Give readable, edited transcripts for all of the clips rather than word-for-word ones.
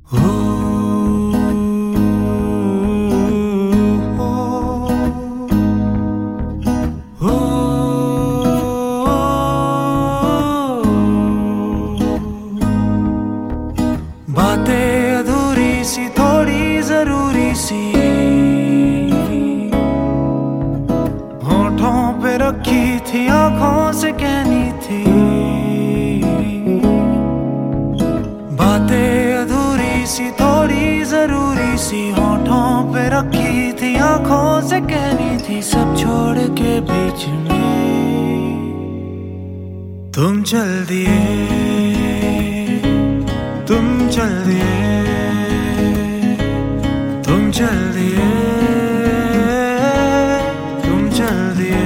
बातें अधूरी सी थोड़ी जरूरी सी होठों पे रखी थी, आंखों से कहनी थी। बातें अधूरी सी थोड़ी जरूरी सी होठों पे रखी थी, आंखों से कहनी थी। सब छोड़ के बीच में तुम चल दिए, तुम चल दिए, तुम चल दिए, तुम चल दिए।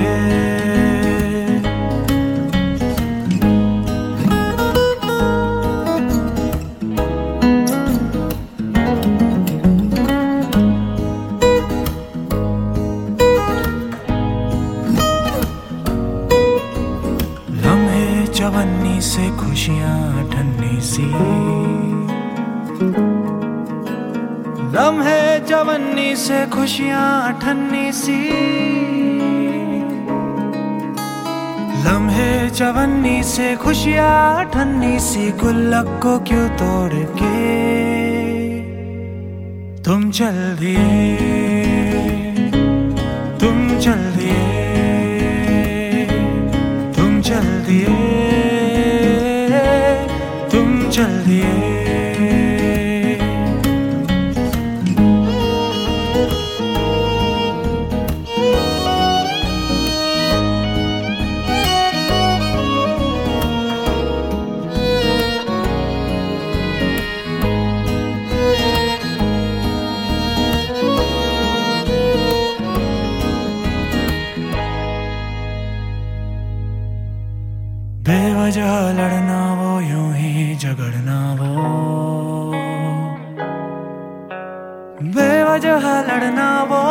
लम्हे चवन्नी से खुशियां ठन्नी सी, लम्हे चवन्नी से खुशियां ठन्नी सी, लम्हे चवन्नी से खुशियां ठन्नी सी। गुल्लक को क्यों तोड़ के तुम चल दिए, तुम चल दिए, तुम चल दिए, तुम चल दिए। बेवजह लड़ना वो, यूं ही झगड़ना वो, बेवजह लड़ना वो,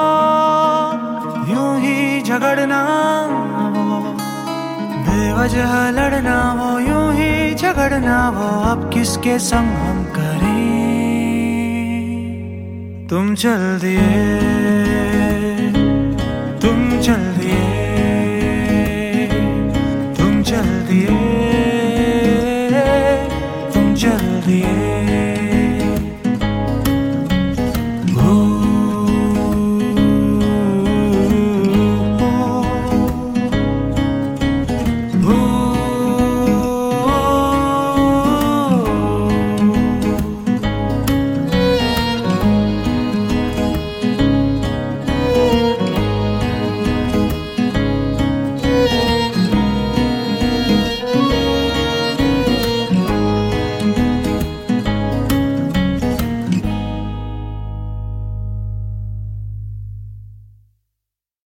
यूं ही झगड़ना वो, बेवजह लड़ना वो, यूं ही झगड़ना वो। अब किसके संग हम करें, तुम चल दिए।